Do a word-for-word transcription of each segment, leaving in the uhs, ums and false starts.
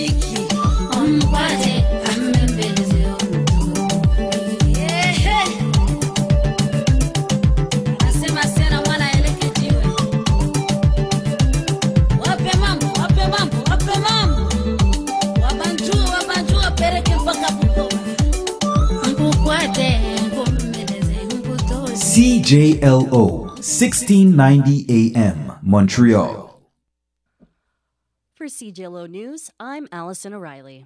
C J L O, sixteen ninety A M, Montreal. For C J L O News, I'm Allison O'Reilly.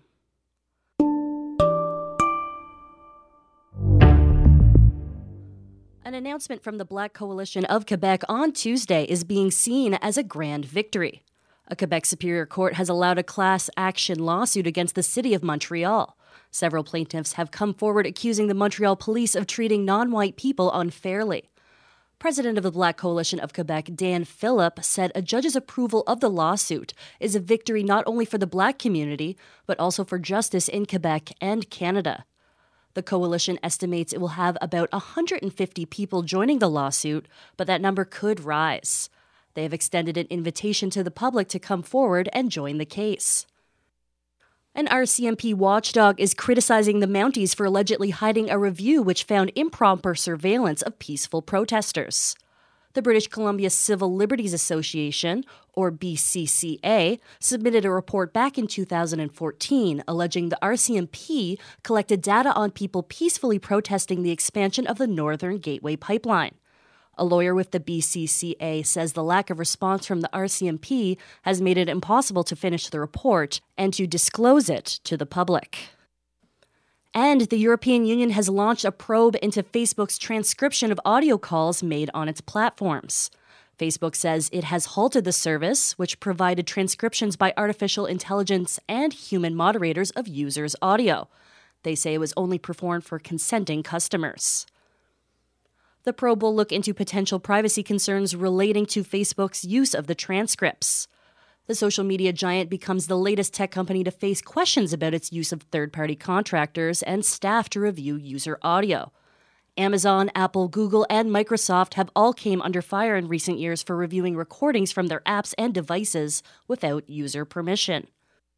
An announcement from the Black Coalition of Quebec on Tuesday is being seen as a grand victory. A Quebec Superior Court has allowed a class action lawsuit against the City of Montreal. Several plaintiffs have come forward accusing the Montreal Police of treating non-white people unfairly. President of the Black Coalition of Quebec, Dan Phillip, said a judge's approval of the lawsuit is a victory not only for the Black community, but also for justice in Quebec and Canada. The coalition estimates it will have about one hundred fifty people joining the lawsuit, but that number could rise. They have extended an invitation to the public to come forward and join the case. An R C M P watchdog is criticizing the Mounties for allegedly hiding a review which found improper surveillance of peaceful protesters. The British Columbia Civil Liberties Association, or B C C A, submitted a report back in two thousand fourteen alleging the R C M P collected data on people peacefully protesting the expansion of the Northern Gateway Pipeline. A lawyer with the B C C A says the lack of response from the R C M P has made it impossible to finish the report and to disclose it to the public. And the European Union has launched a probe into Facebook's transcription of audio calls made on its platforms. Facebook says it has halted the service, which provided transcriptions by artificial intelligence and human moderators of users' audio. They say it was only performed for consenting customers. The probe will look into potential privacy concerns relating to Facebook's use of the transcripts. The social media giant becomes the latest tech company to face questions about its use of third-party contractors and staff to review user audio. Amazon, Apple, Google, and Microsoft have all came under fire in recent years for reviewing recordings from their apps and devices without user permission.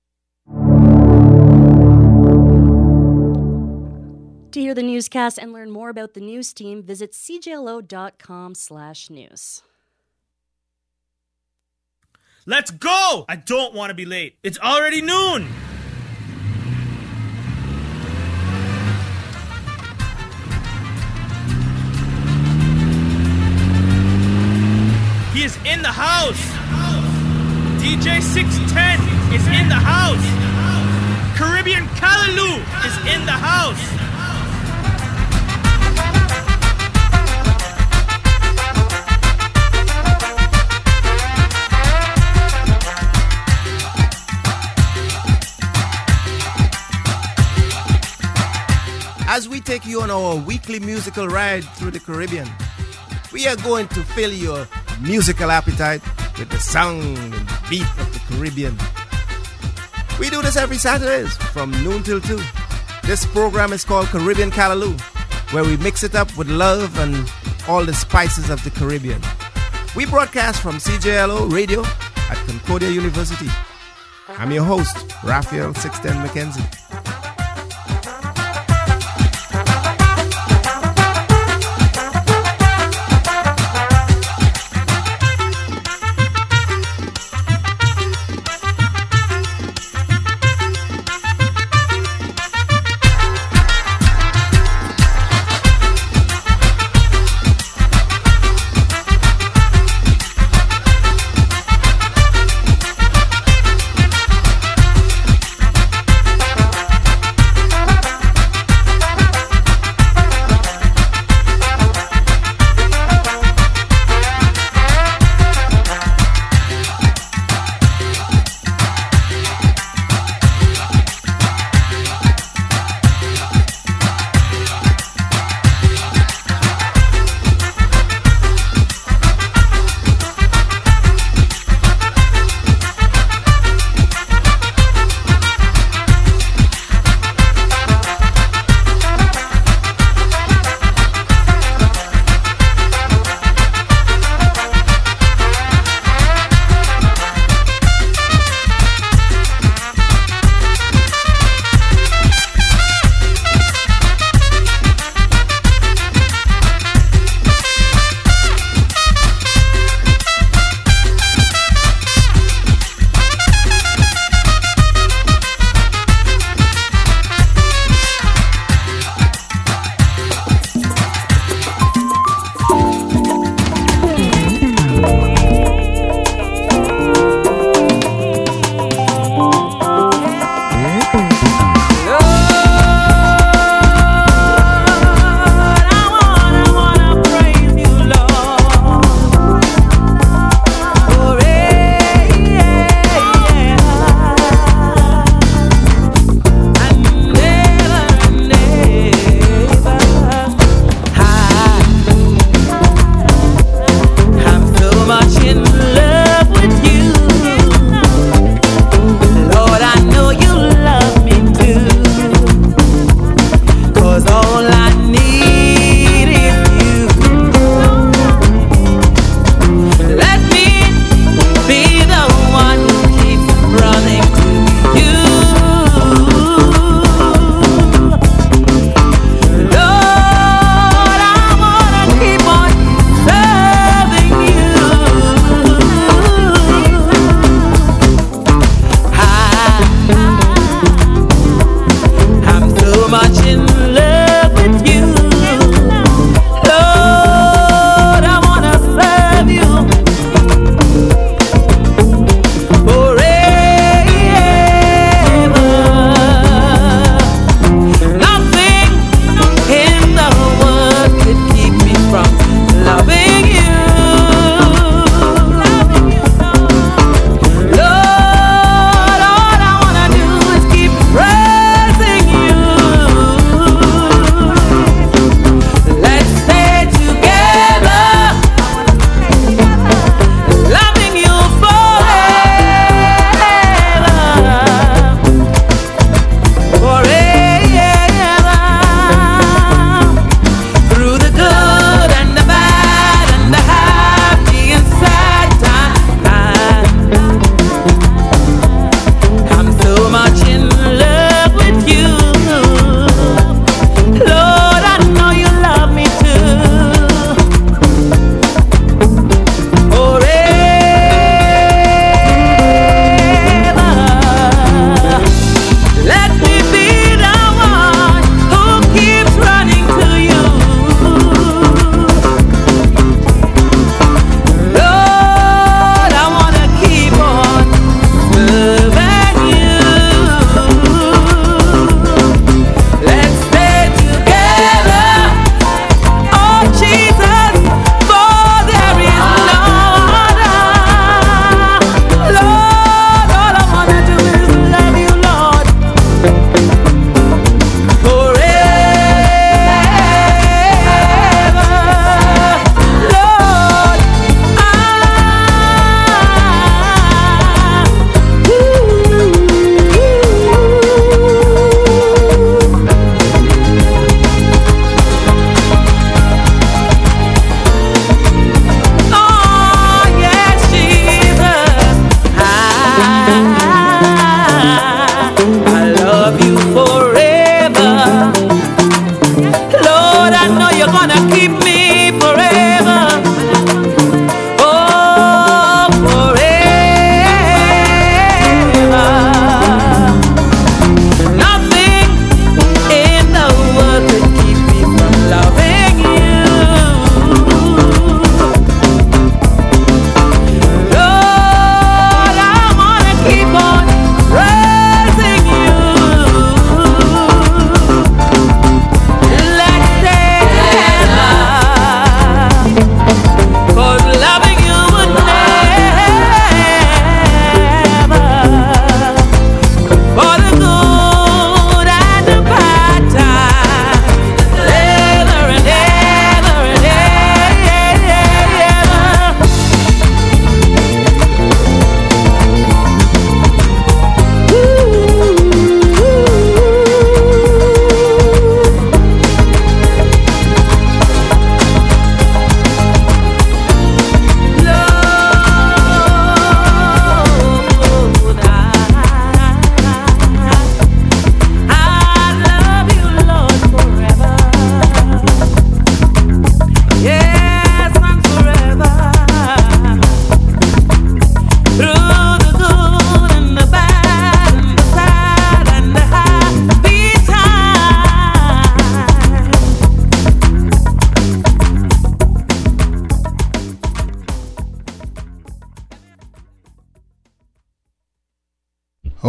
To hear the newscast and learn more about the news team, visit c j l o dot com slash news. Let's go! I don't want to be late. It's already noon! He is in the house! D J six ten is in the house! Caribbean Callaloo is in the house! As we take you on our weekly musical ride through the Caribbean, we are going to fill your musical appetite with the sound and beat of the Caribbean. We do this every Saturdays from noon till two. This program is called Caribbean Callaloo, where we mix it up with love and all the spices of the Caribbean. We broadcast from C J L O Radio at Concordia University. I'm your host, Raphael six ten McKenzie.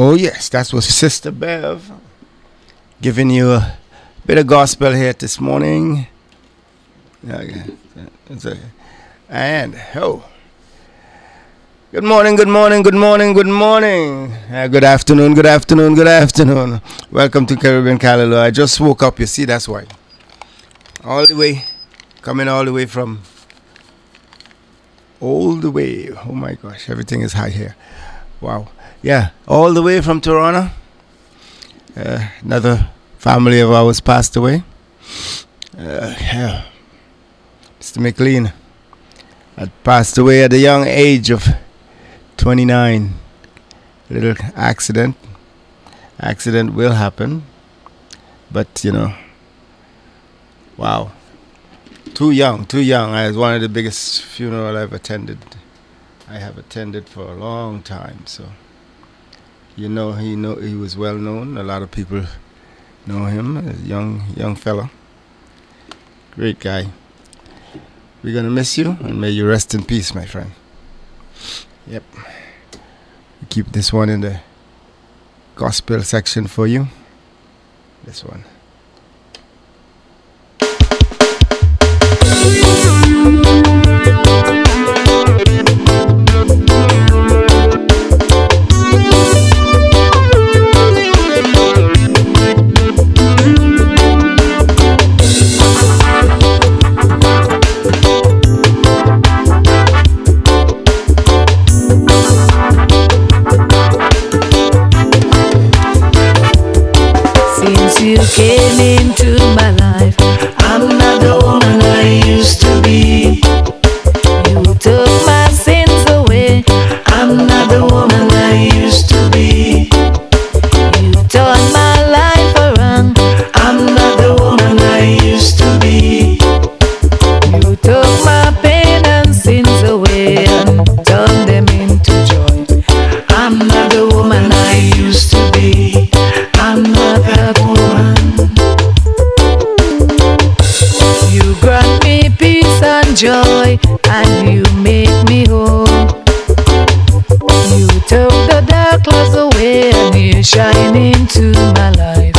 Oh yes, that was Sister Bev giving you a bit of gospel here this morning. Okay. And oh, good morning, good morning, good morning, good morning, uh, good afternoon, good afternoon, good afternoon. Welcome to Caribbean Callaloo. I just woke up, you see, that's why. All the way, coming all the way from, all the way, oh my gosh, everything is high here. Wow. Yeah, all the way from Toronto. Uh, another family of ours passed away. Uh, yeah. Mister McLean had passed away at a young age of twenty-nine. Little accident. Accident will happen. But, you know, wow. Too young, too young. I was one of the biggest funeral I've attended. I have attended for a long time, so you know he know he was well known. A lot of people know him. A young young fella. Great guy. We're gonna miss you, and may you rest in peace, my friend. Yep. We keep this one in the gospel section for you. This one. You came into my life, I'm not the woman I used to be. You took my sins away, I'm not the woman I used to be. You turned my life around, I'm not the woman I used to be. You took my pain and sins away and turned them into joy. I'm not the woman I used to be. I'm not that woman. You grant me peace and joy, and you make me whole. You took the dark clouds away, and you shine into my life.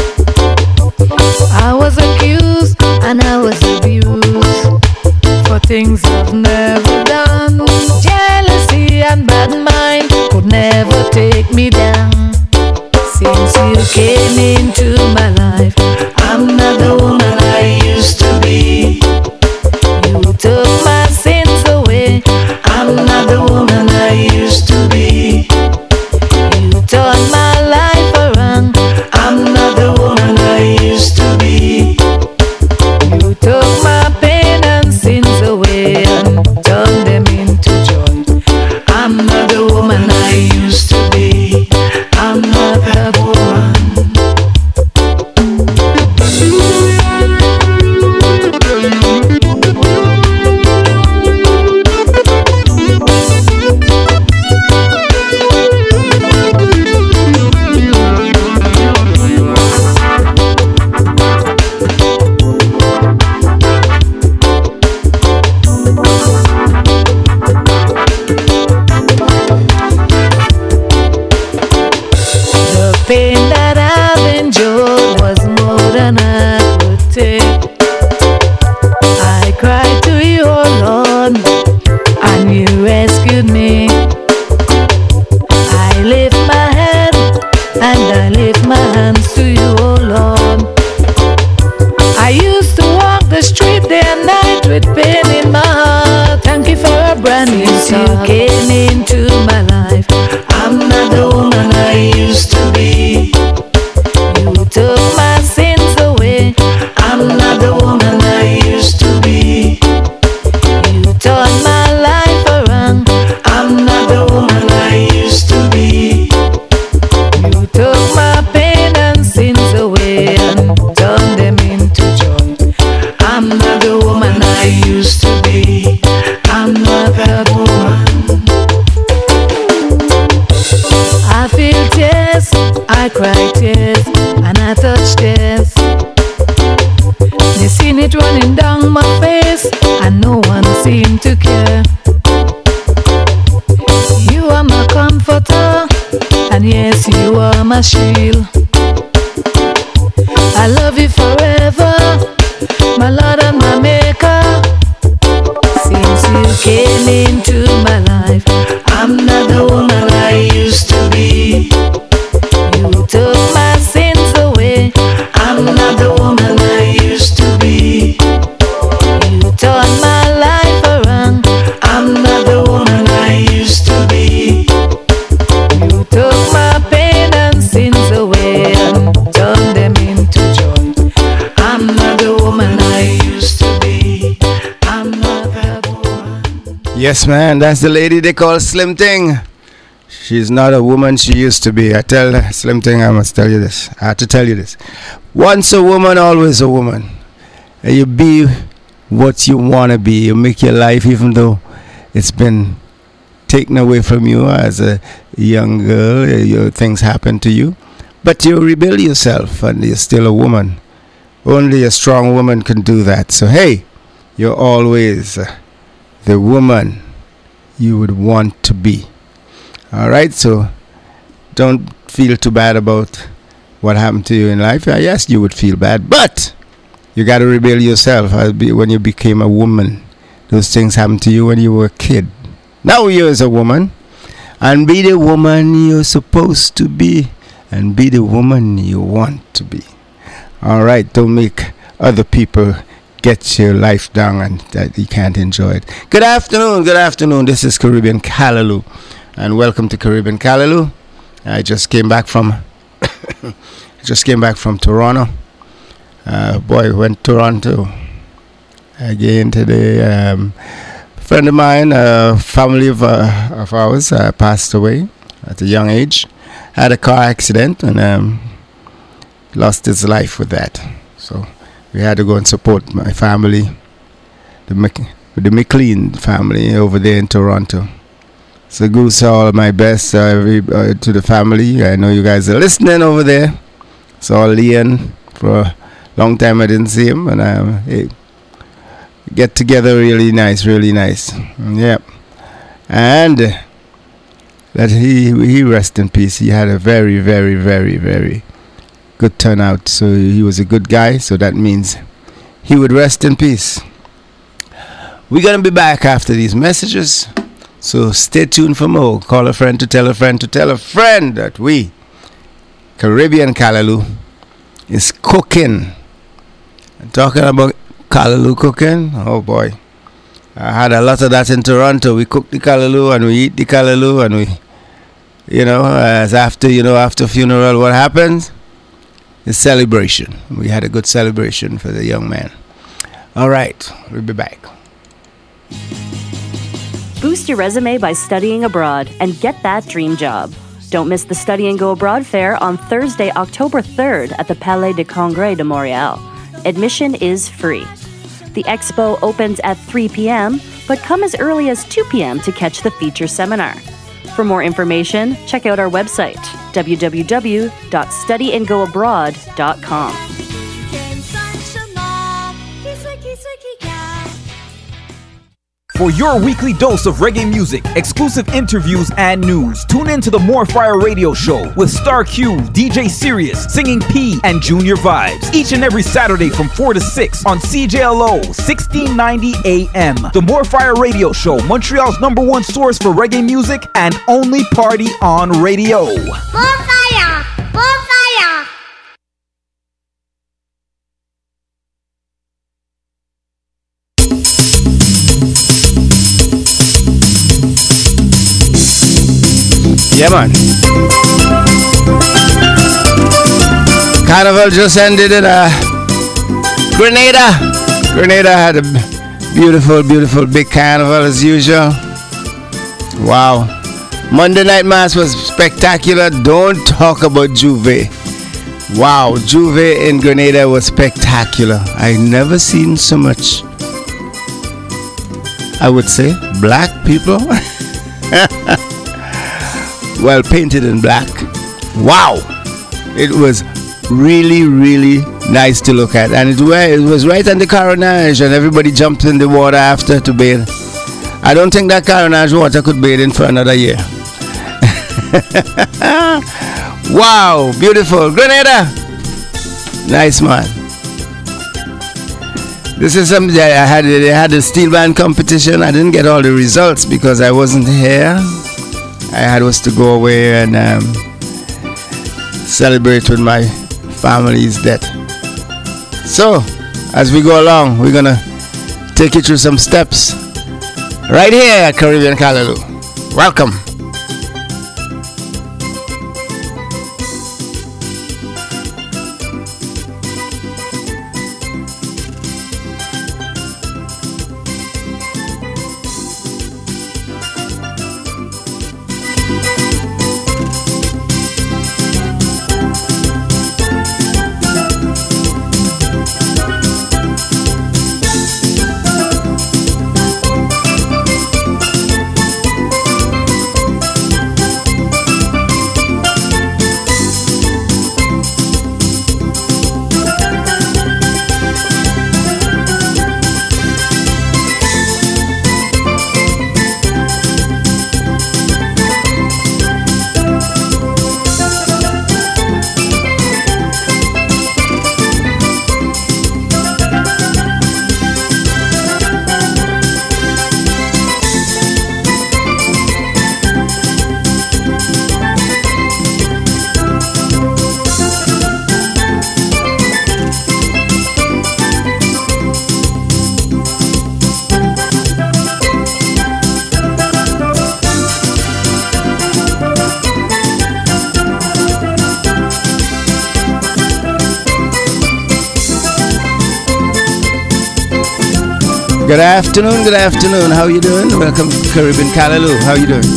I was accused and I was abused for things I've never done. Jealousy and bad mind could never take me down. Since you came into my life, I'm not the woman I used to be. You took my sins away, I'm not the woman I used to be. You turned my life around, I'm not the woman I used to be. You took my pain and sins away and turned them into joy. I'm not the woman I used to be. I'm not that woman. Pain that I've endured was more than I could take. I cried to you, oh Lord, and you rescued me. I lift my head and I lift my hands to you, oh Lord. I used to walk the street day and night with pain in my heart. Thank you for a brand new start. You came into my life, I'm not the woman I used to be. You took my sins away, I'm not the woman I used to be. You turned my life around, I'm not the woman I used to be. You took my pain and sins away and turned them into joy. I'm not the woman I used to be. I'm not that woman. I feel tears, I cry tears, and I touch tears. They seen it running down my face, and no one seemed to care. You are my comforter, and yes, you are my shield. I love you forever, my Lord and my Maker. Since you came into my life, I'm not the woman I used to be. You took my sins away, I'm not the woman I used to be. You turned my life around, I'm not the woman I used to be. You took my pain and sins away and turned them into joy. I'm not the woman I used to be. I'm not that woman. Yes, man, that's the lady they call Slim Thing. She's not a woman she used to be. I tell Slim Thing, I must tell you this. I have to tell you this. Once a woman, always a woman. And you be what you want to be. You make your life, even though it's been taken away from you as a young girl. Your things happen to you. But you rebuild yourself and you're still a woman. Only a strong woman can do that. So, hey, you're always the woman you would want to be. All right, so don't feel too bad about what happened to you in life. Yes, you would feel bad, but you got to rebuild yourself. When you became a woman, those things happened to you when you were a kid. Now you're as a woman, and be the woman you're supposed to be, and be the woman you want to be. All right, don't make other people get your life down and that you can't enjoy it. Good afternoon, good afternoon. This is Caribbean Callaloo. And welcome to Caribbean Callaloo. I just came back from I just came back from Toronto. Uh, boy, went to Toronto again today. Um, a friend of mine, a family of, uh, of ours, uh, passed away at a young age. Had a car accident and um, lost his life with that. So we had to go and support my family, the Mc, the McLean family over there in Toronto. So goose all my best uh, every, uh, to the family. I know you guys are listening over there. Saw Leon for a long time. I didn't see him, and um, hey, get together really nice, really nice. Yeah, and uh, that he he rest in peace. He had a very, very, very, very good turnout. So he was a good guy. So that means he would rest in peace. We're gonna be back after these messages. So stay tuned for more. Call a friend to tell a friend to tell a friend that we, Caribbean Callaloo, is cooking. And talking about Callaloo cooking, oh boy. I had a lot of that in Toronto. We cook the Callaloo and we eat the Callaloo and we, you know, as after, you know, after funeral, what happens? It's celebration. We had a good celebration for the young man. All right, we'll be back. Boost your resume by studying abroad and get that dream job. Don't miss the Study and Go Abroad Fair on Thursday, October third at the Palais de Congrès de Montréal. Admission is free. The expo opens at three p.m., but come as early as two p.m. to catch the feature seminar. For more information, check out our website, w w w dot study and go abroad dot com. For your weekly dose of reggae music, exclusive interviews, and news, tune in to the More Fire Radio Show with Star Q, D J Sirius, Singing P, and Junior Vibes. Each and every Saturday from four to six on C J L O, sixteen ninety A M. The More Fire Radio Show, Montreal's number one source for reggae music and only party on radio. More Fire! More Fire! Yeah, man. Carnival just ended in uh, Grenada. Grenada had a beautiful, beautiful big carnival as usual. Wow. Monday Night Mass was spectacular. Don't talk about Juve. Wow, Juve in Grenada was spectacular. I never seen so much, I would say, black people. Well, painted in black. Wow. It was really, really nice to look at. And it, it was right on the Coronage, and everybody jumped in the water after to bathe. I don't think that Coronage water could bathe in for another year. Wow, beautiful. Grenada. Nice, man. This is something I had. They had a steel band competition. I didn't get all the results because I wasn't here. I had was to go away and um, celebrate with my family's death. So, as we go along, we're gonna take you through some steps right here at Caribbean Callaloo. Welcome. Good afternoon, good afternoon. How you doing? Welcome to Caribbean Callaloo. How you doing?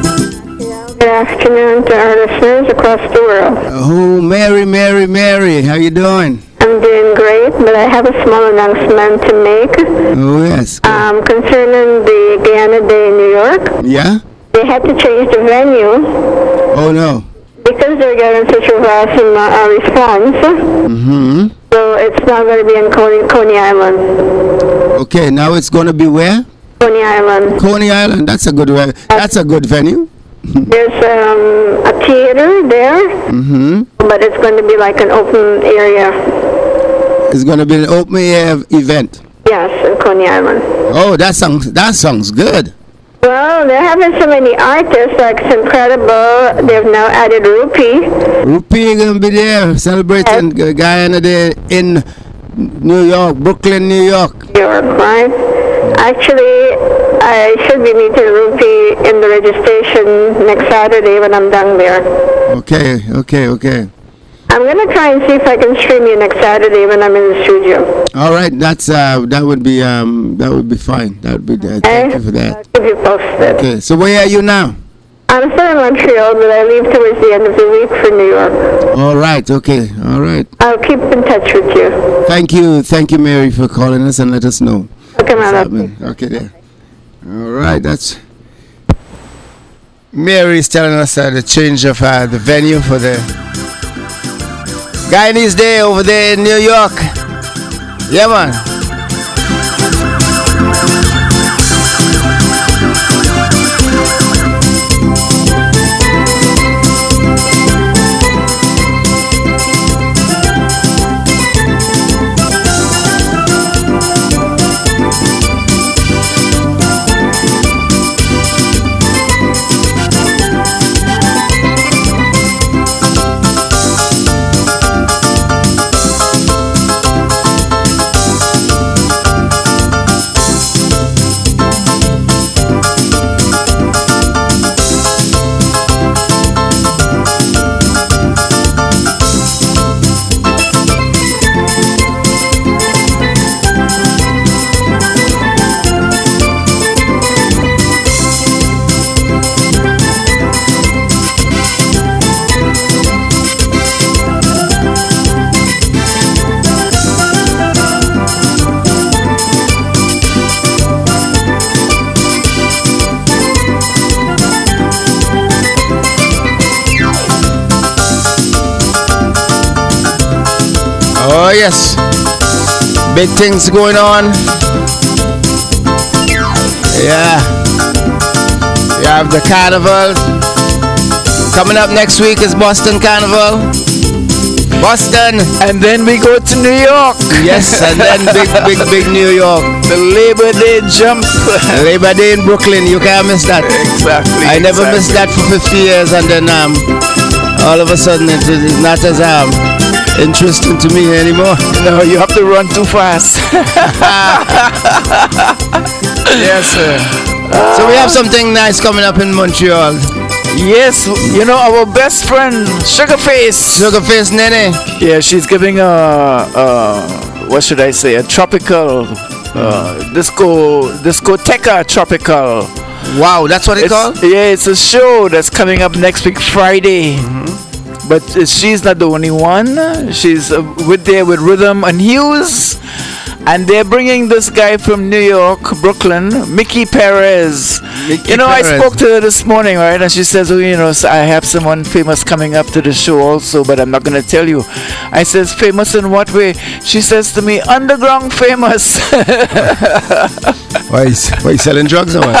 Good afternoon to our listeners across the world. Oh, Mary, Mary, Mary. How you doing? I'm doing great, but I have a small announcement to make. Oh, yes. Um, concerning the Guyana Day in New York. Yeah? They had to change the venue. Oh, no. Because they're getting such a vast uh, response. Mm-hmm. So it's not going to be in Coney, Coney Island. Okay, now it's going to be where? Coney Island. Coney Island. That's a good. That's a good venue. There's um, a theater there, mm-hmm. but it's going to be like an open area. It's going to be an open air event. Yes, in Coney Island. Oh, that sounds that sounds good. Well, they're having so many artists, like it's incredible. They've now added Rupee. Rupee going to be there celebrating yes. Guyana Day in New York, Brooklyn, New York. New York, right? Actually, I should be meeting Rupee in the registration next Saturday when I'm down there. Okay, okay, okay. I'm going to try and see if I can stream you next Saturday when I'm in the studio. All right, that's uh, that would be um, that would be fine. That would be uh, thank you for that. I'll keep you posted. Okay, so where are you now? I'm still in Montreal, but I leave towards the end of the week for New York. All right, okay, all right. I'll keep in touch with you. Thank you, thank you, Mary, for calling us and let us know. Okay, man. Okay, there. All right, that's Mary is telling us uh, the change of uh, the venue for the Guyanese Day over there in New York. Yeah, man. Oh yes, big things going on. Yeah, we have the carnival Coming up next week is Boston Carnival. Boston. And then we go to New York. Yes, and then big, big, big New York. The Labor Day jump. Labor Day in Brooklyn. You can't miss that. Exactly. I never exactly. missed that for fifty years, and then um, all of a sudden it is not as um, interesting to me anymore. No, you have to run too fast. Yes, sir. So we have something nice coming up in Montreal. Yes, you know our best friend Sugarface. Sugarface Nene. Yeah, she's giving a, a what should I say, a tropical uh, disco discoteca tropical. Wow, that's what it's called? Yeah, it's a show that's coming up next week Friday. Mm-hmm. But uh, she's not the only one. She's uh, with there with Rhythm and Hughes. And they're bringing this guy from New York, Brooklyn, Mickey Perez. Mickey you know, Perez. I spoke to her this morning, right? And she says, oh, you know, so I have someone famous coming up to the show also, but I'm not going to tell you. I says, famous in what way? She says to me, underground famous. Why is why you selling drugs or what?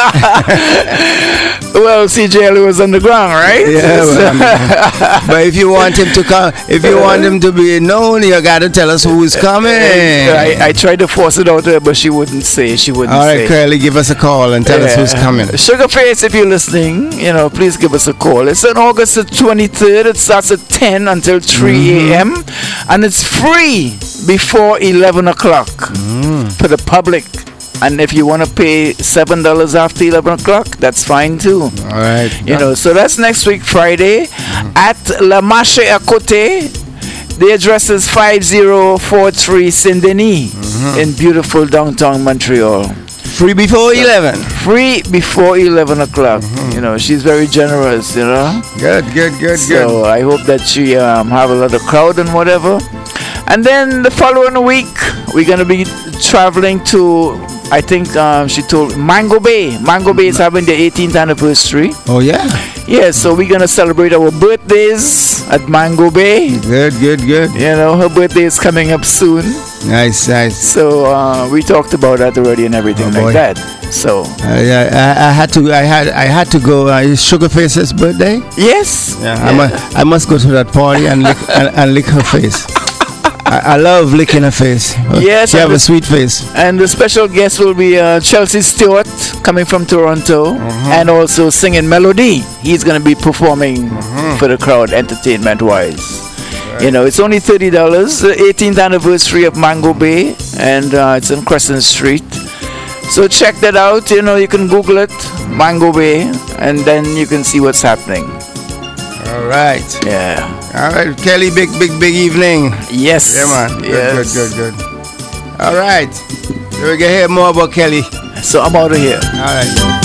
Well, C J L was underground, right? Yeah, well, um, but if you want him to come, if you want him to be known, you got to tell us who is coming. I, I tried to force it out to her, but she wouldn't say. She wouldn't All right, say. Curly, give us a call and tell Yeah. us who's coming. Sugarface, if you're listening, you know, please give us a call. It's on August the twenty-third. It starts at ten until three a.m. Mm-hmm. and it's free before eleven o'clock mm. for the public. And if you want to pay seven dollars after eleven o'clock, that's fine too. All right. You know, so that's next week Friday mm. at La Marche à Côté. The address is five zero four three Saint Denis mm-hmm. in beautiful downtown Montreal. Free before so, eleven. Free before eleven o'clock. Mm-hmm. You know, she's very generous, you know. Good, good, good, so good. So I hope that she um, have a lot of crowd and whatever. And then the following week, we're going to be traveling to, I think um, she told, Mango Bay. Mango Bay is having their eighteenth anniversary. Oh, yeah? Yeah, so we're going to celebrate our birthdays at Mango Bay. Good, good, good. You know, her birthday is coming up soon. Nice, nice. So uh, we talked about that already and everything oh, like that. So uh, yeah, I, I had to, I had, I had to go. Uh, it's Sugarface's birthday. Yes. Yeah, yeah. I, must, I must go to that party and lick, and, and lick her face. I, I love licking her face. Yes, she have a sweet face. And the special guest will be uh, Chelsea Stewart, coming from Toronto, mm-hmm. and also singing Melody. He's going to be performing mm-hmm. for the crowd, entertainment-wise. Right. You know, it's only thirty dollars. The eighteenth anniversary of Mango Bay, and uh, it's on Crescent Street. So check that out. You know, you can Google it, Mango Bay, and then you can see what's happening. All right. Yeah. All right, Kelly, big, big, big evening. Yes. Yeah, man. Good, yes. good, good, good. All right. We're going to hear more about Kelly. So I'm out of here. All right.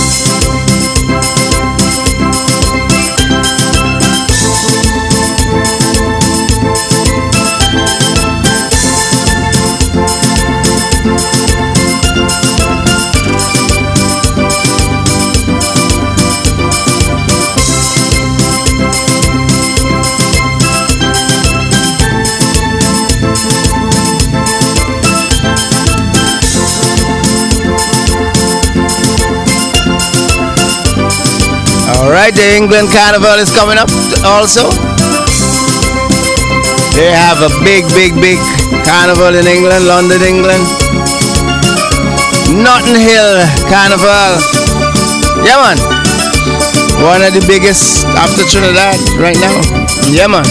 Alright, the England Carnival is coming up also. They have a big, big, big carnival in England, London, England. Notting Hill Carnival. Yeah, man. One of the biggest after Trinidad right now. Yeah, man.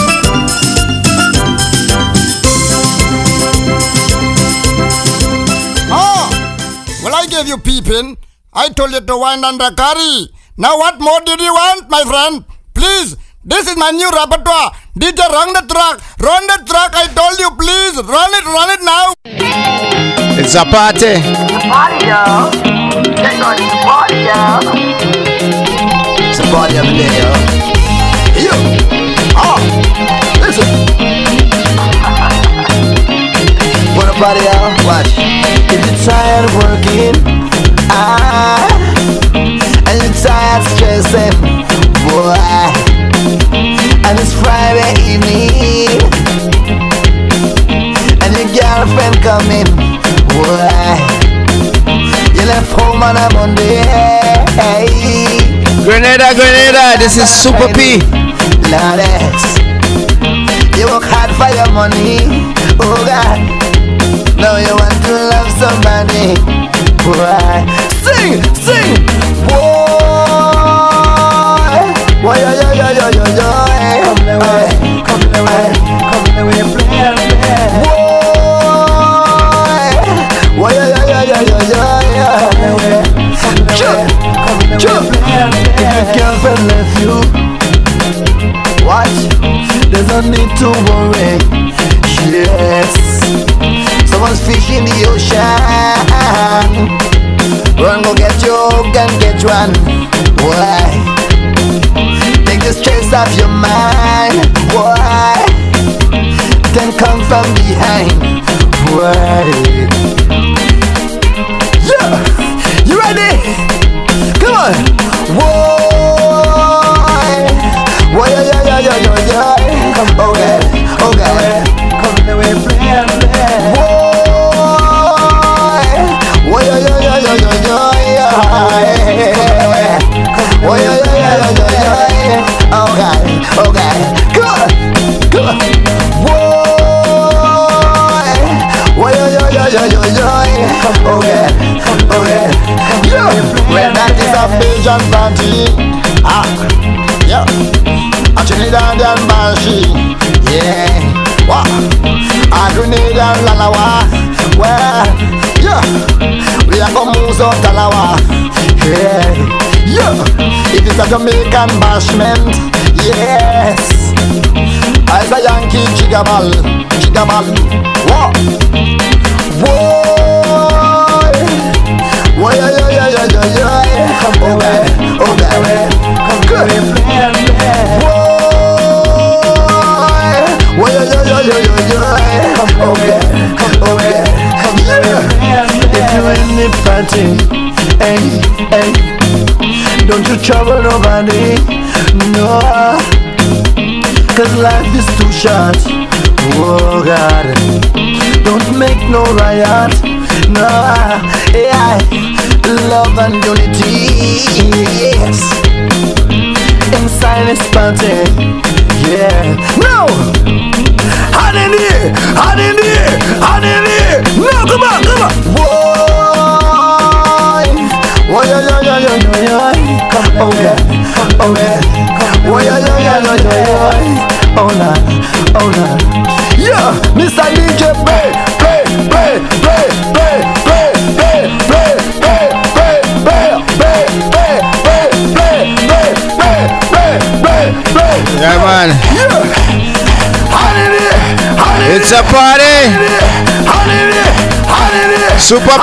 Oh, well, I gave you peeping. I told you to wind under curry. Now what more did you want, my friend? Please, this is my new repertoire. D J, run the track. Run the track, I told you, please. Run it, run it now. It's a party. It's a party, y'all. Check on it's a party, y'all. It's a party of the day, y'all. Yo. Oh, listen. Wanna party, y'all? Watch. If you're tired of working, ah. And you're tired of stressing, boy. And it's Friday evening, and your girlfriend coming, boy. You left home on a Monday. Grenada, Grenada, the this is Super P. Lawless. You work hard for your money, oh God. Now you want to love somebody, boy. Sing, sing, boy. Boy, yo, yo, yo, yo, yo, yo. Come the way, come the way, come the way, play, play. Boy, boy, yo, yo, yo, yo, yo, yo. Come the way, come the way, come the way, play, play. If your girlfriend left you, watch, there's no need to worry. Yes, someone's fish in the ocean. Run, go get your hook and get one. Why? Take the stress off your mind. Why? Then come from behind. Why? Yeah, you ready? Come on. Whoa. Whoa, yeah, yeah, yeah, yeah, yeah, yeah. Come, okay, okay. Come the way, play, play. Whoa, whoa, yeah, yeah, yeah, yeah, yeah, yeah. Come the way, whoa, yeah, yeah, yeah, yeah, yeah, yeah. Okay, okay. Good, good. Whoa, whoa, yeah, yeah, yeah, yeah, yeah, yeah. Come, okay, okay. Yeah, well, that is a Bajan party. Ah. Yeah, a Trinidad and Banshee, yeah. Wow, a Grenada and Lalawa, well, yeah. We are from Muzo Talawa, yeah, yeah. It is a Jamaican bashment, yes. As a Yankee Chigabal, Chigabal, wow. Whoa, whoa, yeah, yeah, yeah, yeah, yeah, yeah. Come away, okay. Good. Whoa, whoa, yeah, yeah, yeah, yeah, yeah. Come over, come over, come over. If you're in the party, hey, hey, don't you trouble nobody, no. Cause life is too short, oh God. Don't make no riot, no, yeah. Love and unity, yes. Inside this party, yeah. No! Hot in here! Hot in here! Hot in here! No, come on, come on! Whoa! Whoa, yeah, yeah, yeah, yeah, yeah, yeah. Come over, come over. Whoa, yeah, yeah, yeah, yeah, yeah, yeah. Oh, Lord, oh, Lord. Yeah, Mister D J, play, play, play, play, play, play, play, play, play, play, play, play, play, play, play, play. Yeah, man. It's a party. Super P.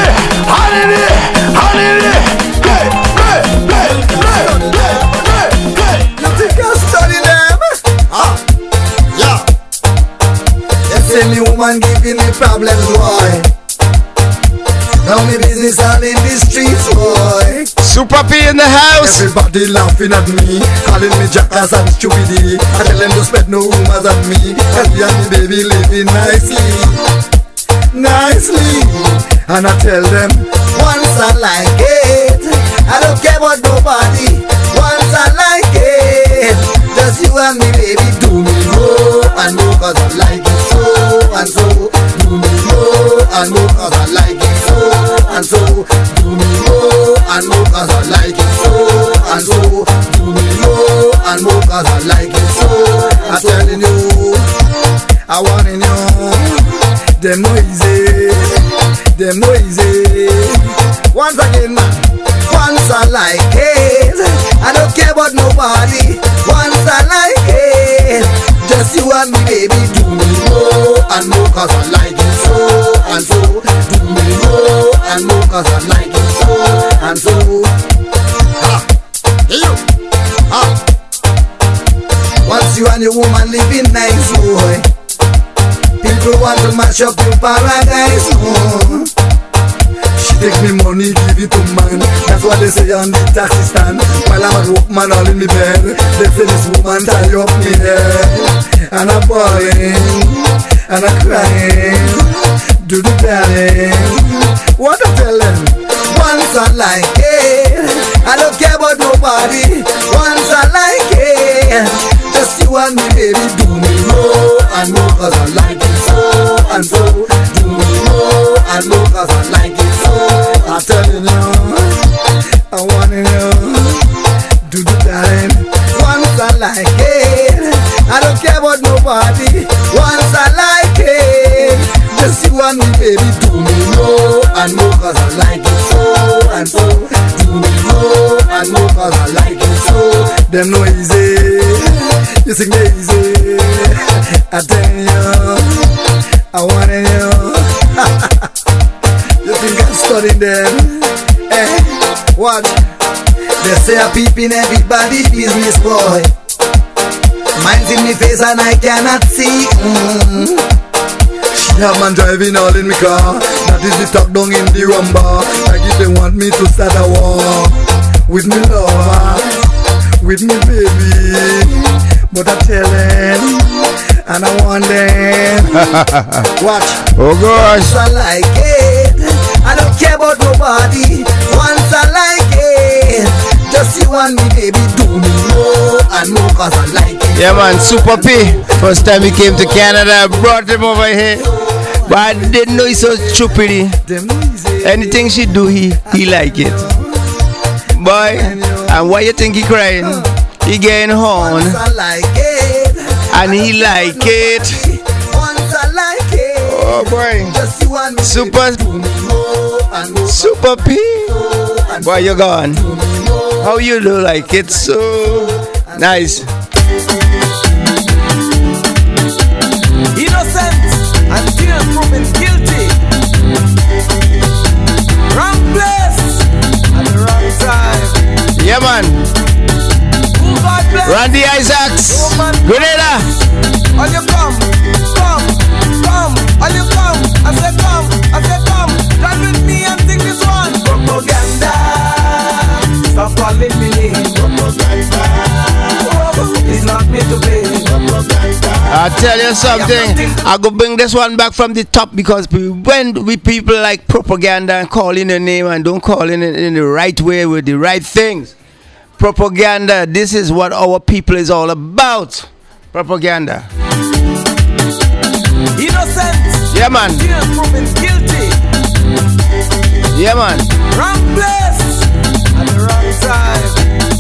You think I study them? Ah, yeah. They say me woman giving me problems, boy. Now me business all in the streets, boy. Super P in the house. Everybody laughing at me, calling me jackass and stupidity. I tell them to spread no rumors at me, cause me and me baby living nicely, nicely. And I tell them, once I like it, I don't care about nobody. Once I like it, just you and me baby, do me more and more cause I like it so and so. Do me more and more cause I like it so and so. Do me more and more cause I like it so and so. Do me more and more cause I like it so. I'm telling you, I wanting you. Them no easy, them no easy. Once again, once I like it, I don't care about nobody. Once I like it, just you and me baby. Do me more and more cause I like it so and so. Do me more and more cause I like it so and so. Ha, hey you, ha. Once you and your woman living nice, boy, people want to match up your paradise, oh. She take me money, give it to man. That's what they say on the taxi stand. While I'm at work, man, all in me bed. They say this woman tie up me head. And I'm bawling, and I'm crying. Do the darling. What I tell them? Once I like it, I don't care about nobody. Once I like yeah. Just you and me, baby, do me more and more, cause I like it so and so. Do me more and more, cause I like it so. I'm telling you, I want you, do the darling. Once I like it, I don't care about nobody. Once I like it, just you and me, baby, do me more and more, cause I like it so and so. Do me more and more, cause I like it so. Them no easy, you sing easy. I tell you, I want you. You think I'm studying them? Eh, what? They say I peep in everybody business, boy. Mine's in me face and I cannot see. Mm. Yeah, man driving all in me car. That is the talk down in the rumba. Like if they want me to start a war with me lover, with me baby. But I tell them, and I want them. Watch. Oh gosh. Once I like it, I don't care about nobody. Once I like it, just you and me, baby, do me more and more, cause I like it. Yeah, man, Super P. First time he came to Canada, I brought him over here. But I didn't know he's so stupid. Anything she do, he he like it. Boy, and why you think he crying? He getting horn. And he like it. Oh boy. Super Super P. Boy, you gone. How you do like it so nice. Innocent until proven guilty. Wrong place at the wrong time. Yeah, man. Randy Isaacs, Grenada. All you come, come, come. All you come, I say come, I say come. Join with me and sing this one. Propaganda, stop calling me name. Propaganda, oh, it's not me to blame. I tell you something, I go bring this one back from the top because when we people like propaganda and call in the name and don't call in it in the right way with the right things. Propaganda, this is what our people is all about. Propaganda. Innocent. Yeah, man. Proven guilty. Yeah, man. Wrong place at the wrong time.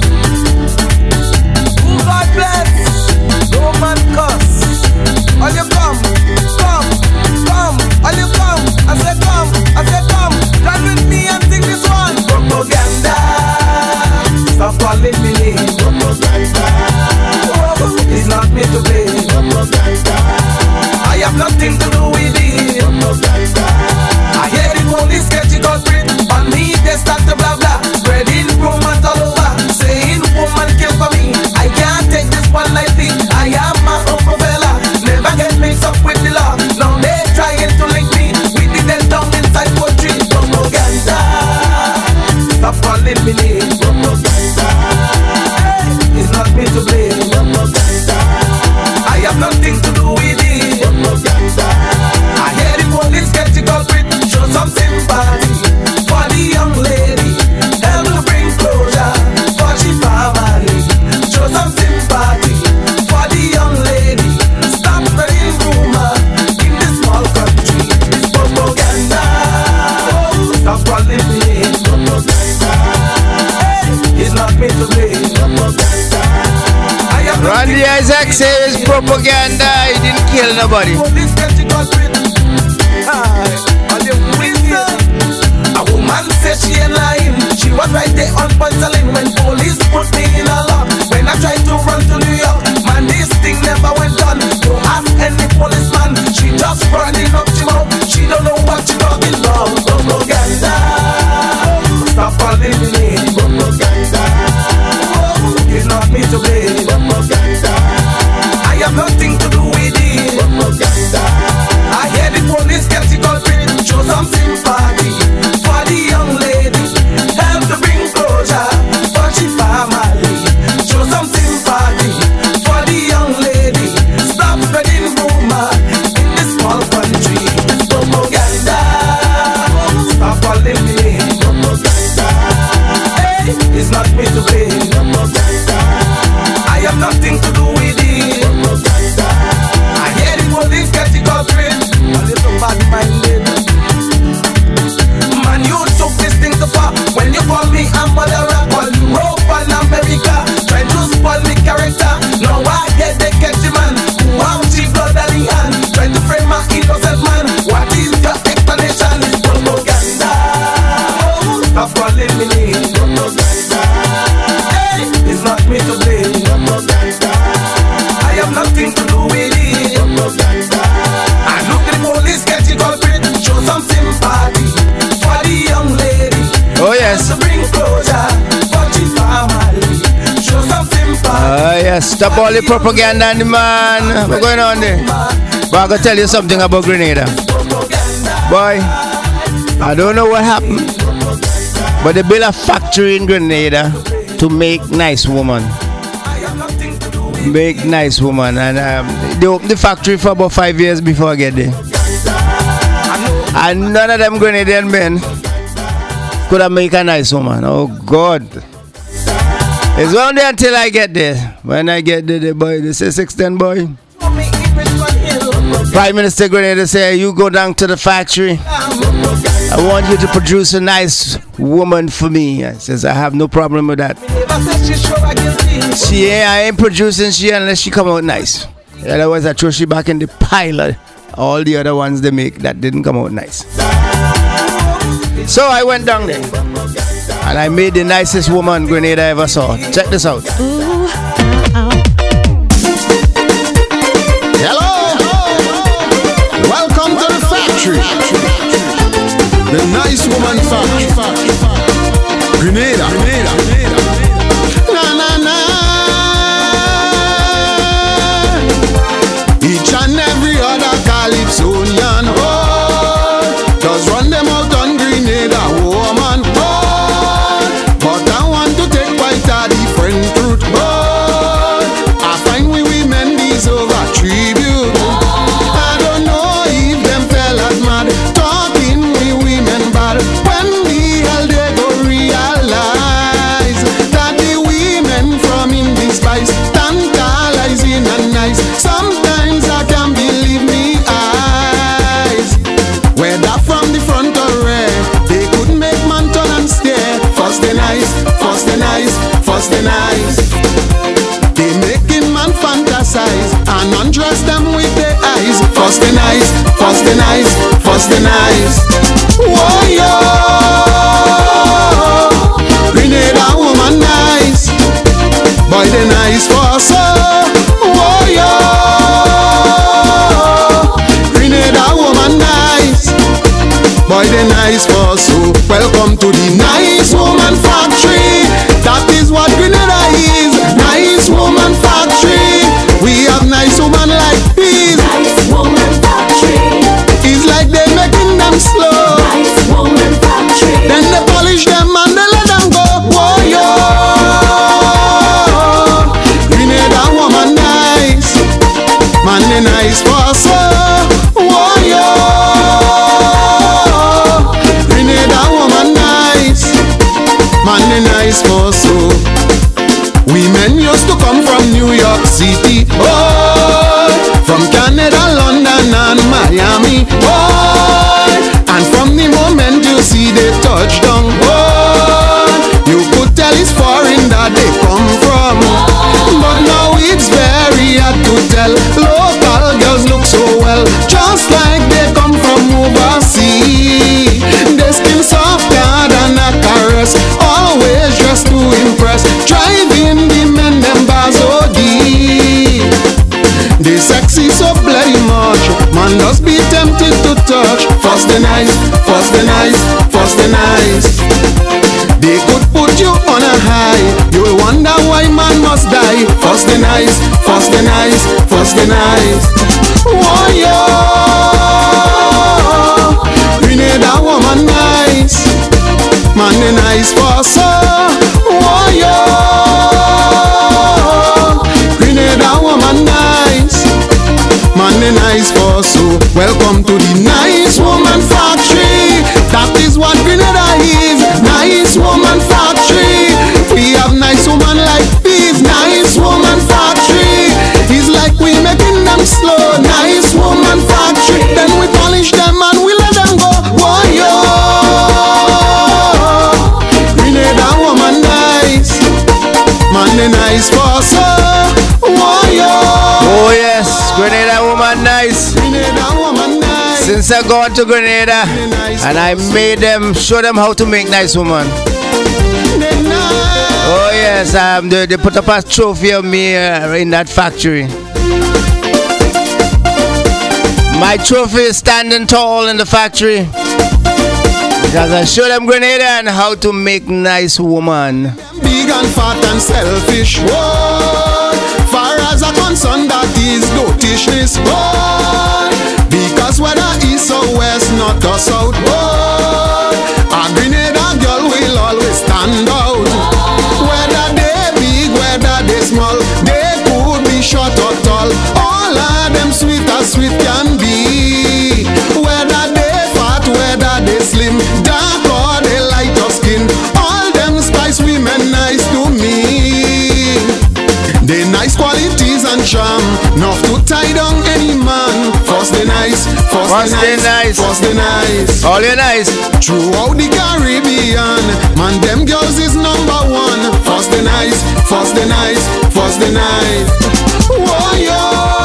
Who God bless? No man cuss. All you come, come, come. All you come, I say come, I say come. Join with me and sing this one. Propaganda. Stop calling me name. Propaganda. Oh, it's not me to blame. Propaganda. I have nothing to do with it. Propaganda. I hear the police get you culprit. On me they start to blah blah. Spreading rumors all over, saying woman kill for me. I can't take this one lightly. I am my own fella. Never get mixed up with the law. Now they trying to link me with the dead down inside poetry. Propaganda. Stop calling me name. It's not me to blame. I have nothing to do with it. I hear the police get you culprit. Show some sympathy for the young lady. Help to bring closure for she family. Show some sympathy for the young lady. Stop spreading rumor in this small country. It's propaganda. Oh, stop calling me. Propaganda. Hey, it's not me to blame. Randy Isaac says propaganda, he didn't kill nobody. A woman said she ain't lying. She was right there on Puntaline when police put me in a lock. When I tried to run to New York, man, this thing never went on. Don't ask any policeman. She just running up to mouth. She don't know what she talking about. Propaganda. Stop calling me name. Propaganda. Oh, it's not me to blame. Propaganda. I have nothing to do with it. Propaganda. I hear the police get the culprit. Show some sympathy for the young lady. Help to bring closure for she family. Show some sympathy for the young lady. Stop spreading rumors. Stop all the propaganda and the man. What's going on there? But I'm going to tell you something about Grenada. Boy, I don't know what happened, but they built a factory in Grenada to make nice woman. Make nice woman. And um, they opened the factory for about five years before I get there. And none of them Grenadian men could have made a nice woman. Oh God. It's one day until I get there. When I get there, the boy, they say six ten boy. Prime Minister Grenada say, you go down to the factory. I want you to produce a nice woman for me. I says, I have no problem with that. She ain't, I ain't producing she unless she come out nice. Otherwise, I throw she back in the pile of all the other ones they make that didn't come out nice. So I went down there and I made the nicest woman Grenada ever saw. Check this out. Hello. Welcome to the factory. The nice woman factory. Grenada. Na na na. Each and every other Calypsonian, oh, does run them out on Grenada, woman, oh. But I want to take quite a different route, oh. I find we women deserve a tribute. I don't know if them fellas mad, talking we women bad. When the hell they go realize that the women from in this spice tantalizing and nice. Sometimes I can't believe me eyes. Whether from the front or rear, they could make man turn and stare. First they nice, first they nice, first they nice. They making man fantasize and undress them with their eyes. First they nice, first they nice, first they nice. Whoa yo, Grenada woman nice, boy they nice for so. Whoa yo, Grenada woman nice, boy they nice for so. Welcome to the nice woman factory. That is what Grenada is. Nice woman factory. We have nice woman like these. Nice woman factory. It's like they making them slow. Nice woman factory. Then they polish them and they let them go. Whoa yo, Grenada woman nice. Man they nice for so. Whoa yo, Grenada woman nice. Man they nice for so. Women used to come from New York City, oh, from Canada, London and Miami, oh, and from the moment you see they touch down, oh, you could tell it's foreign that they come from, but now it's very hard to tell. Local girls look so well, just like they come from overseas. They skin softer than a caress, always just to impress, driving the men them bars O D. They sexy so bloody much, man must be tempted to touch. First the nice, first the nice, first the nice. They could put you on a high, you'll wonder why man must die. First the nice, first the nice, first the nice. Whoa yo, Grenada woman nice, man the nice for so. Whoa yo, Grenada woman nice, man the nice for so. Welcome to the nice woman factory. That is what Grenada is. Nice woman factory. We have nice woman like these. Nice woman factory. It's like we making them slow. Nice woman factory. Then we polish them and we let them go. Whoa yo, Grenada woman nice, man the nice for so. Whoa yo. Oh yes, Grenada woman nice. Grenada woman nice. Since I got to Grenada and I made them, show them how to make nice woman. Oh yes, um, they, they put up a trophy of me uh, in that factory. My trophy is standing tall in the factory because I show them Grenada and how to make nice woman. Big and fat and selfish. Whoa, far as a concern that is dotishness, boy. Because whether east or west, north or south, boy, a Grenada girl will always stand out. Whether they big, whether they small, they could be short or tall. All of them sweet as sweet can be. Whether they fat, whether they slim, dark or they light of skin, all them spice women nice to me. They nice qualities and charm, enough to tie down any man. First they nice, first, First they they nice, nice. first they nice. All you nice. Throughout the Caribbean, man, them girls is number one. First they nice, first they nice, first they nice. Whoa, yo.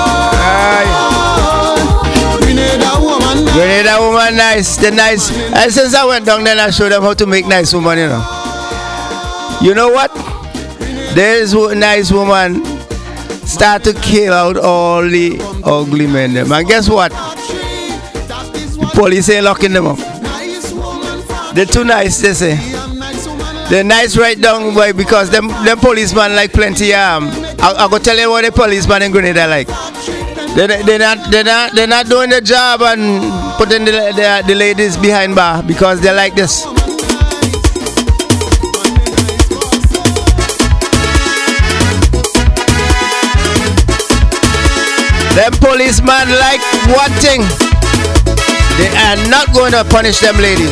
Grenada woman nice. Grenada woman nice, the nice. And since I went down there, I showed them how to make nice woman, you know. You know what? There's a nice woman start to kill out all the ugly men them. And guess what? The police ain't locking them up. They're too nice, they say. They're nice right down, boy, because them them policemen like plenty um I, I go tell you what the policeman in Grenada like. They they not they not they're not doing the job and putting the, the the ladies behind bar because they like this. Them policemen like one thing. They are not going to punish them ladies.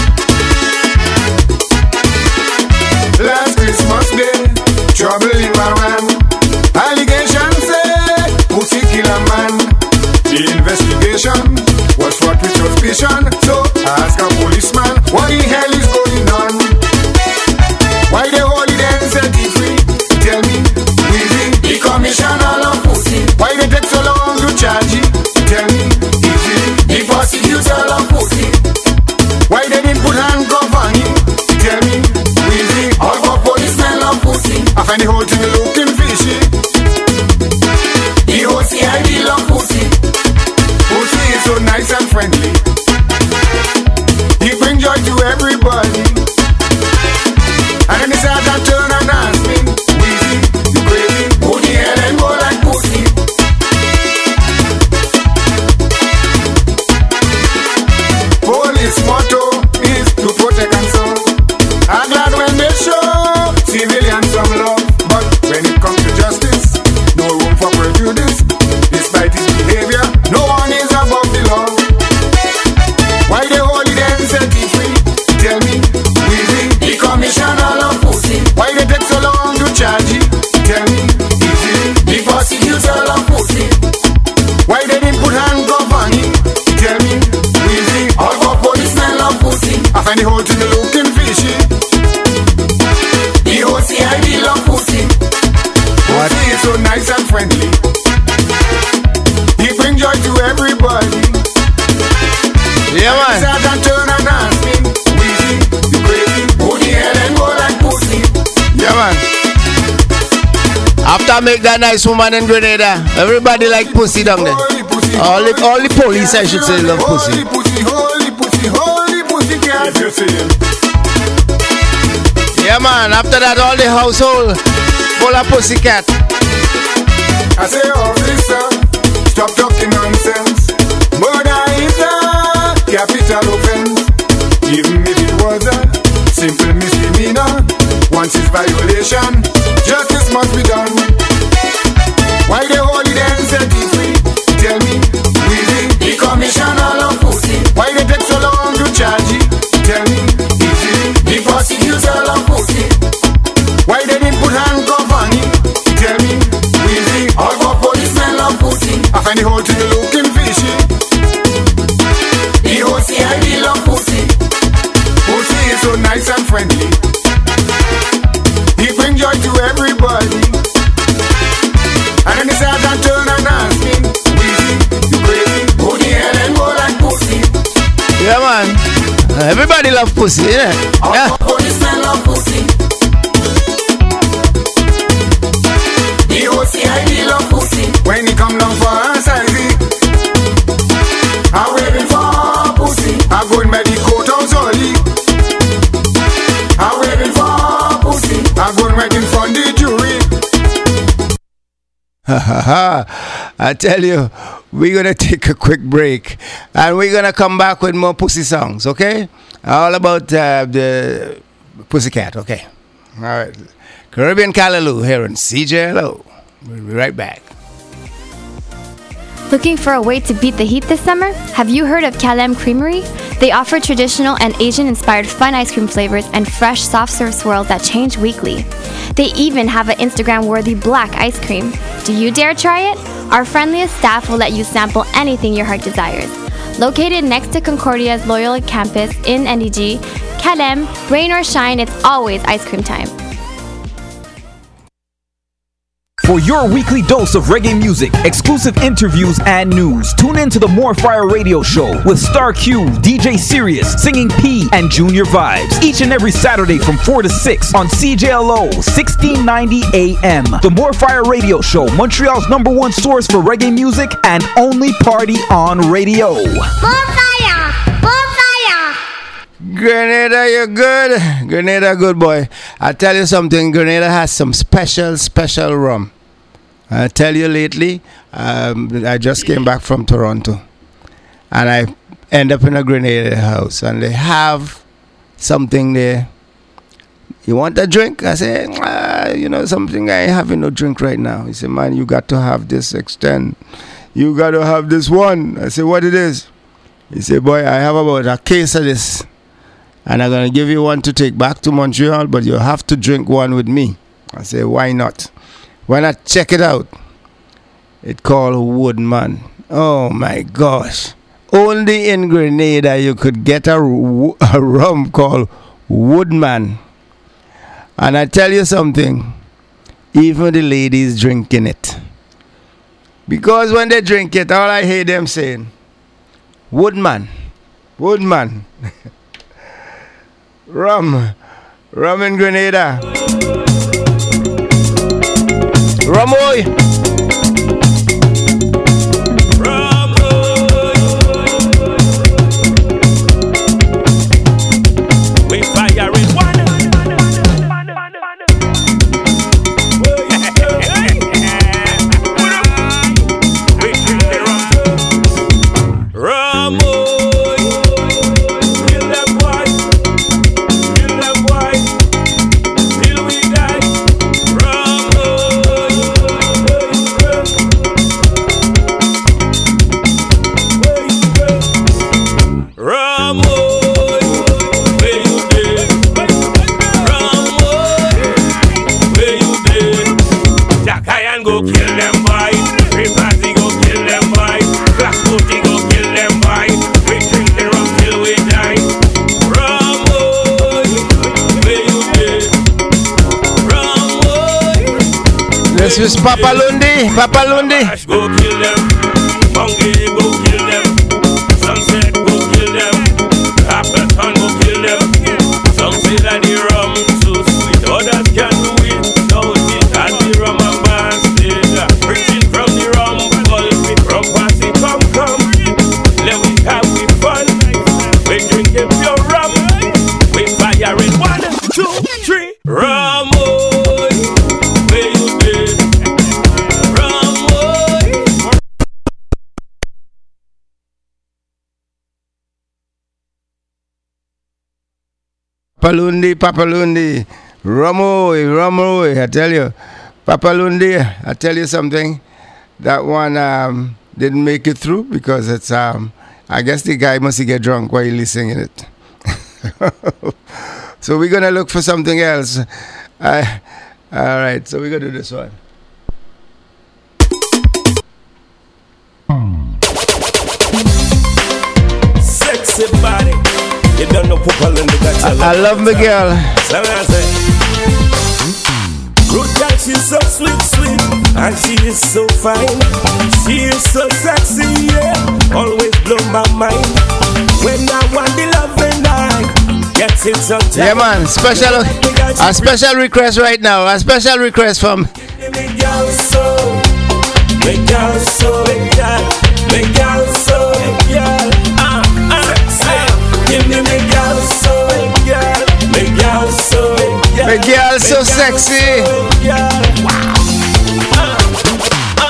Last Christmas Day, trouble in my man. Allegations say, pussy kill a man. The investigation was fraught with suspicion. So ask a policeman, what the hell is going on? Why they hold it and set it free? Tell me, Weezy, the commissioner of pussy. Why they take so long to charge it? Tell me, Easy, the prosecutor of pussy. Why they didn't put handcuff on him? Tell me, Weezy, all for policemen of pussy. I find the whole thing looking fishy. The O C I D love pussy. Pussy is so nice and friendly. He bring joy to everybody. And then the sergeant turn and ask me, Weezy, you crazy? Who the hell and go like pussy? Police motto is to protect and serve. I'm glad when they show civilians some love. But when it comes to justice, no room for prejudice. Despite his behavior, no one is above the law. Why they hold it and set it free? Tell me, Weezy, the commissioner of pussy. Why they take so long to charge it? Tell me, Easy, the prosecutor of pussy. Why they didn't put handcuff on him? Tell me, Weezy, all for policemen love pussy. I find the whole thing looking fishy. The O C I D love pussy. Pussy is so nice and friendly. He bring joy to everybody. Yeah, man. Sergeant turn and ask me, Weezy, you crazy? Who the hell and go like pussy? Yeah, man. After I make that nice woman in Grenada, everybody like pussy down there. All the, all the police, I should say, love pussy. Holy pussy, holy pussy, holy pussy cat. If you see him. Yeah, man. After that, all the household full of pussy cat. I say, officer, stop talking nonsense. Murder is a capital offense. Even if it was a simple misdemeanor, once it's violation, justice must be done. Why they hold it and set it free? Tell me, Weezy, the commissioner of pussy. Why they take so long to charge it? Tell me, Easy, the prosecutor of pussy. Why they didn't put handcuff on him? Tell me, Weezy, all for policemen of pussy. I find the whole thing looking fishy. The O C I D love pussy. Pussy is so nice and friendly. He bring joy to everybody. And then the sergeant turn and ask me, Weezy, you crazy? Who the hell and go like pussy? Yeah, man. Everybody love pussy, yeah. All Yeah. for policemen love pussy. The O C I D love pussy. When he come down for us, I see. I'm waiting for pussy. I go in my courthouse early. I'm waiting for pussy. I go right in front of the jury. I tell you, we're going to take a quick break. And we're going to come back with more pussy songs, okay? All about uh, the pussycat, okay? All right. Caribbean Callaloo here on C J L O. We'll be right back. Looking for a way to beat the heat this summer? Have you heard of Kalem Creamery? They offer traditional and Asian-inspired fun ice cream flavors and fresh soft-serve swirls that change weekly. They even have an Instagram-worthy black ice cream. Do you dare try it? Our friendliest staff will let you sample anything your heart desires. Located next to Concordia's Loyola campus in N D G, Kalem, rain or shine, it's always ice cream time. For your weekly dose of reggae music, exclusive interviews, and news, tune in to the More Fire Radio Show with Star Q, D J Sirius, Singing P, and Junior Vibes. Each and every Saturday from four to six on C J L O, sixteen ninety A M. The More Fire Radio Show, Montreal's number one source for reggae music and only party on radio. More fire! More fire! Grenada, you're good. Grenada, good boy. I tell you something, Grenada has some special, special rum. I tell you lately, um, I just came back from Toronto and I end up in a Grenada house and they have something there. You want a drink? I say, ah, you know, something, I ain't having no drink right now. He said, man, you got to have this extend. You got to have this one. I said, what it is? He said, boy, I have about a case of this and I'm going to give you one to take back to Montreal, but you have to drink one with me. I said, why not? Why not check it out? It's called Woodman. Oh my gosh. Only in Grenada you could get a, a rum called Woodman. And I tell you something, even the ladies drinking it. Because when they drink it, all I hear them saying, Woodman, Woodman. Rum, rum in Grenada. Ramoy. Ramoy. We fire in one. We kill the rum. Ramoy. Kill them boys. Kill them boys. Till we die. Ramoy. Ramoy, where you dey? Ramoy, where you dey? Jackayan go kill them boys. Repazi go kill them boys. Glasscote go kill them boys. We drink the rum till we die. Ramoy, where you dey? Ramoy. This is Papa Lundi. Papa Lundi. Go kill them. Bungie go kill them. Sunset go kill them. Appleton go kill them. Some say that the rum too sweet. Others can do it. So it and the rum and bastard. Preaching from the rum pulpit. Rum passing come come. Let we have we fun. We drink the pure rum. We fire it one, two, three. Rum. Where you been? Rum. Papalundi, Papalundi, Ramoy, Ramoy, I tell you, Papalundi, I tell you something, that one um, didn't make it through because it's, um, I guess the guy must get drunk while he's singing it. So we're going to look for something else. Uh, all right, so we're going to do this one. Sexy body. You don't know people in the I, I love Miguel. Good girl, she's so sweet, sweet, and she is so fine. She is so sexy, yeah, always blow my mind. When I want the love and I gets it sometimes. Yeah, man, special, a special request right now. A special request from. Make girl so, make girl so, make girl, make girl so, make girl. Ah, ah, ah. Give me make girl so, make girl, make girl so, make girl. Make girl so sexy. Wow. Uh, uh.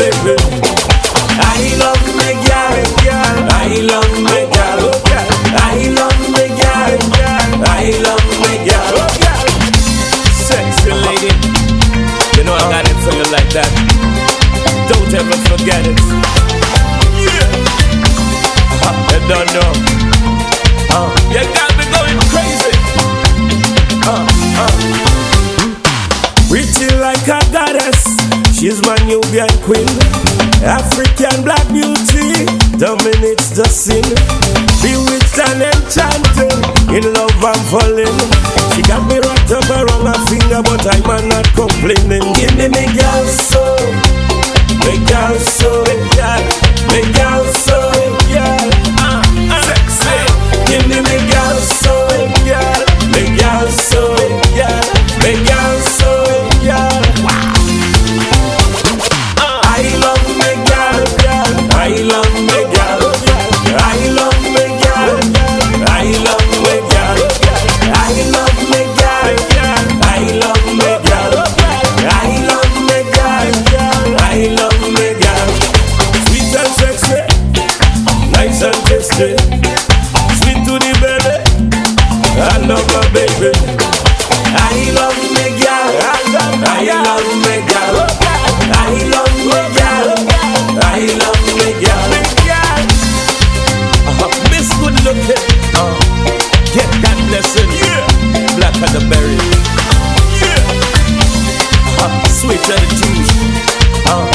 baby. I love me girl, girl. I love me girl, girl. I love me girl, girl. I love me girl, girl. Sexy lady, you know I got it for you like that. Don't ever forget it. Yeah, you don't know. Uh, you got me going crazy. Uh, uh. Pretty like a goddess, she's my Nubian queen. African black beauty dominates the scene. Bewitched and enchanted, in love I'm falling. She got me wrapped up around her finger, but I'm not complaining. Give me me girl so, me girl so, me girl so, girl, uh, uh, sexy. Give me me girl so, girl, me girl so, girl, me girl so, girl. I love me girl, girl. I love me girl, I love me girl, I love me girl, I love me girl, I love me girl, I love me girl, I love me girl. Sweet and sexy, nice and tasty, sweet to the belly. I love my baby. I love me girl, I love me girl, I love me girl, I love me girl, girl. Uh, Miss Good Looking, uh, get that blessing, yeah. Black as a berry, yeah. Uh, sweet as the juice, uh,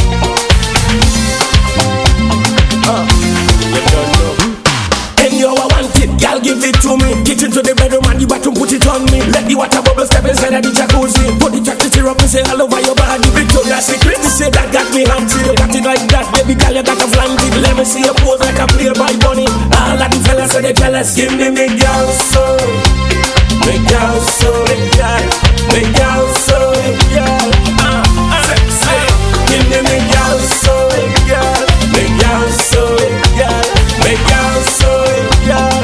uh, you don't know. And you I want it, girl, give it to me. Get into the bedroom and the bathroom, put it on me. Let the water bubble step inside of the jacuzzi. Put the chocolate syrup and say all over your body. Victoria's Secret, you say that got me haunted. You got it like that, baby girl, you got a flanted. Let me see you pose like a playboy bunny. All of the fellas say they jealous. Give me me girl so, me girl so, me girl, me girl so, girl, uh, uh, sexy. Give me me girl so, girl, me girl so, girl, me girl so, girl.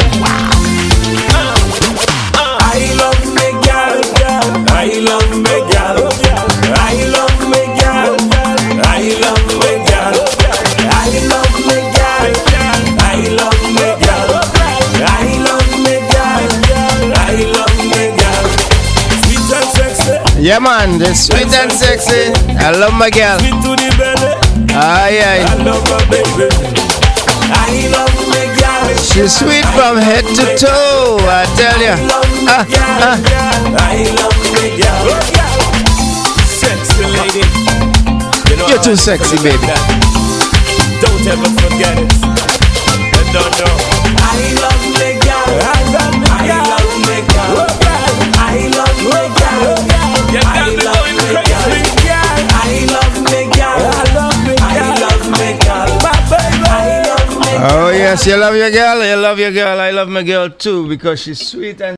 I love me girl, girl. I love me girl, girl. I love me girl, girl. I love me girl, girl. I love me girl, girl. I love me girl, girl. I love me girl, girl. I love me girl. Sweet and sexy. Yeah man, the sweet and sexy. I love my girl. Sweet to the belly. Aye aye. I love my baby. I love me girl. She's sweet from head to toe, I tell ya. Ah, ah. I love me girl. Sexy lady. You know You're too sexy, baby. Don't ever forget it. I don't know. I love me girl. I love me girl. I love me girl. I love me girl. I love me girl. I love me girl. I love me girl. I love me girl. My baby. I love me girl. Oh yes, you love your girl, you love your girl. I love my girl too because she's sweet and